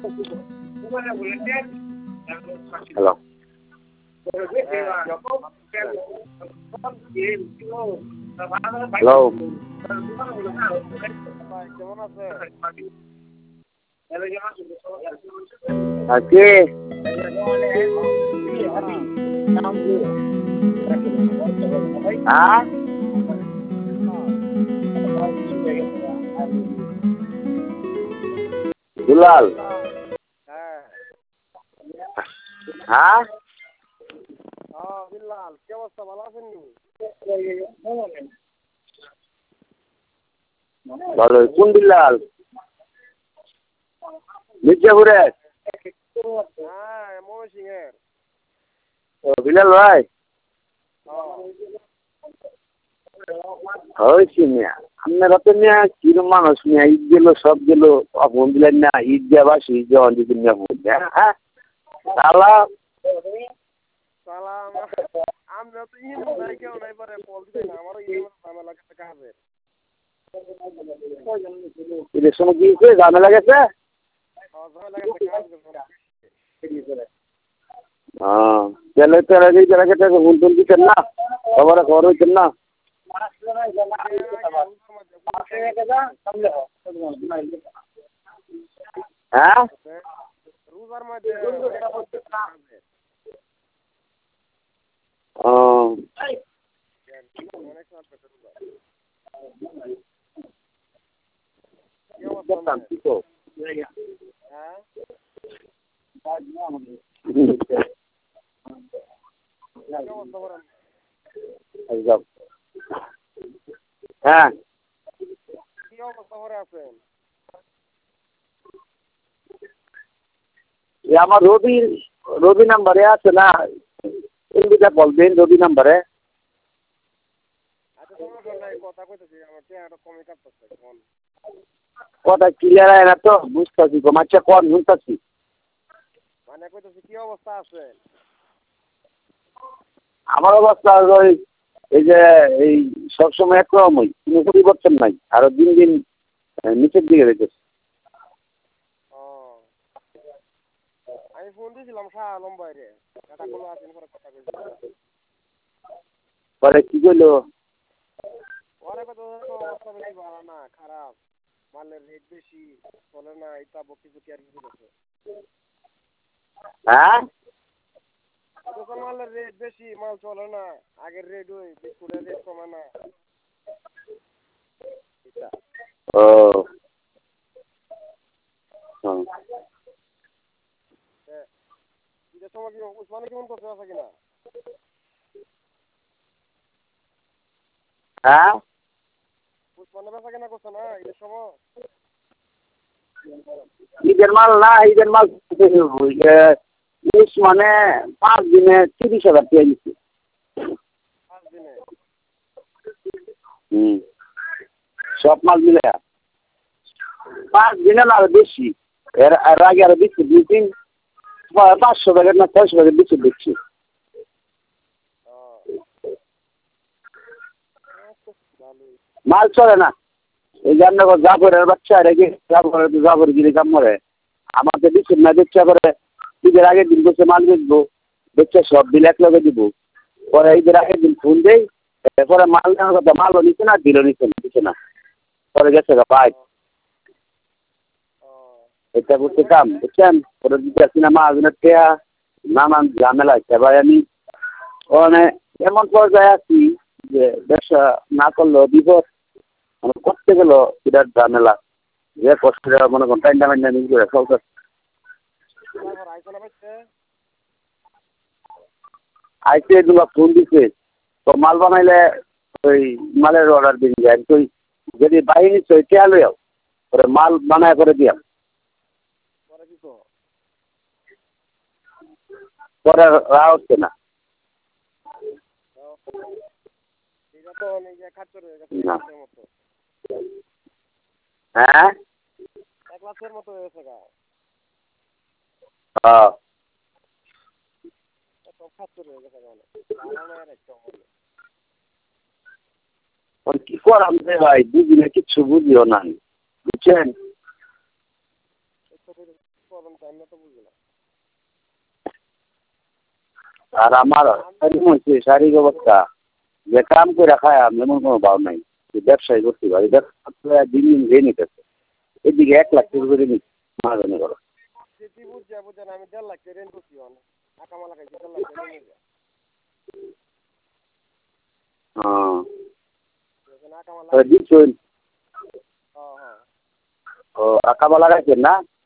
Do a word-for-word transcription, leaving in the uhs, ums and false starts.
Hello hello কেমন আছে? আর কে হ্যাঁ দুলাল হ্যাঁ হ্যাঁ হ্যাঁ বিল্লাল, কি অবস্থা? ভালো আছেন নি? ভালো। কোন বিল্লাল? মির্জাপুরের? হ্যাঁ ময়মনসিং এর। ও বিলাল ভাই হয়েছি মিয়া আপনারা তো মিয়া কিরম মানুষ মিয়া, ঈদ গেল সব গেল ফোন দিলেন না, ঈদ যাবা ঈদ যাওয়া দিদি মিয়া ফোন দেয় হ্যাঁ তালা সালাম। আমরা তো ইন নাই, কেউ নাই পরে বল দিতে না, আমারও ইন ঝামেলা গেছে কাজের। ঈদের সময় কি হয়েছে? ঝামেলা গেছে? ঝামেলা গেছে কাজ হ্যাঁ তাহলে তারা যে যারা গেছে ফোন টোন দিতেন না, খবর খবর হইতেন না। হ্যাঁ রোজার মধ্যে ও অনেক হ্যাঁ হ্যাঁ কি অবস্থা করে আছেন? আমার রবি রবি নাম্বারে আছে না, এমবিটা বলবেন রবি নাম্বারে। আচ্ছা সমস্যা নাই, কথা কইতেছি, আমার চেহারা কমে কাটতেছে কোন কথা ক্লিয়ার হয় না তো, বুঝতেছি গো মাচ্চা কোন শুনতেছি। মানে কইতেছি কি অবস্থা আছে? আমার অবস্থা ওই এই যে এই সবসময় একরকমই, কোনো পরিবর্তন নাই, আরো দিন দিন নিচের দিকে রেখেছে। ও আমি ফোন দিয়েছিলাম শাহ আলম বাইরে, কাটা কলো আসেন পরে কথা কইছিলাম। পরে কি করলো? পরে কত অবস্থা বেশি ভালো না, খারাপ, মালের রেট বেশি, চলে না, এটা বকি চুকি আর কিছু করছে। হ্যাঁ অথচ মালের রেট বেশি, মাল চলে না, আগের রেট ওই বিস্কুটের রেট কমে না। ও হুম। ঈদের সময় কি উসমানে কেমন করছে আছে কিনা? হ্যাঁ উসমানে বেচা কেনা করছে না ঈদের সময়? ঈদের মাল না, ঈদের মাল মানে পাঁচ দিনে তিরিশ হাজার টাকা নিচ্ছে। পাঁচ দিনে? হুম সব মাল মিলে পাঁচ দিনে না আরো বেশি, এর এর আগে আরো বেশি দুই তিন পাঁচশো টাকার না ছয়শো টাকার বেশি দিচ্ছি। ভালোই। মাল চলে না, এই যে আপনার জাফরের বাচ্চা রেখে জাফরের জাফর গিরি কাম করে, আমাকে দিচ্ছেন না, দেখছে করে ঈদের আগের দিন বসে মাল বেচবো, দেখছে সব বিল এক লগে দিব, পরে ঈদের আগের দিন ফোন দেই, পরে মাল নেওয়ার কথা, মালও নিচ্ছে না, দিলও নিচ্ছে না, দিচ্ছে না, পরে গেছে গা পাই এটা করতে কাম বুঝছেন, পরে দিতে আসছি না মাহাজনের টেয়া, নানান ঝামেলা হচ্ছে ভাই। আমি মানে এমন পর্যায়ে আছি যে ব্যবসা না করলেও বিপদ, মানে করতে গেল বিরাট ঝামেলা, যে কষ্ট মনে করেন টাইম টাইম নিজ করে চলতে। আইসে দুলা ফোন দিছে, তো মাল বানাইলে ওই মালের অর্ডার দিয়ে যায়, তুই যদি বাহিনী তুই টেয়া লইয়াও পরে মাল বানায় করে দিয়াম, পরে রা হচ্ছে না। না হ্যাঁ এক লাখের মতো হয়েছে গা, হ্যাঁ সব খাচ্চর হয়ে গেছে গা, আর একটা হবে। কি করাম রে ভাই, বুঝি না, কিচ্ছু বুঝিও না বুঝছেন। এখন তো আমি তো বুঝি না। আর আমার এরকম হচ্ছে শারীরিক অবস্থা যে কাম করে খায় আমি এমন কোনো ভাব নাই যে ব্যবসায়ী করতে পারি ব্যবসা দিন দিন দিয়ে নিতেছে এদিকে এক লাখ টাকা করে নিচ্ছে মাহাজনে করো সেটি বুঝছে বুঝছেন আমি দেড় লাখ টাকা ঋণ করছি অনেক আকামালা খাইছি দেড় লাখ টাকা ঋণ হ্যাঁ দিচ্ছেন হ্যাঁ হ্যাঁ ও আকামা লাগাইছেন না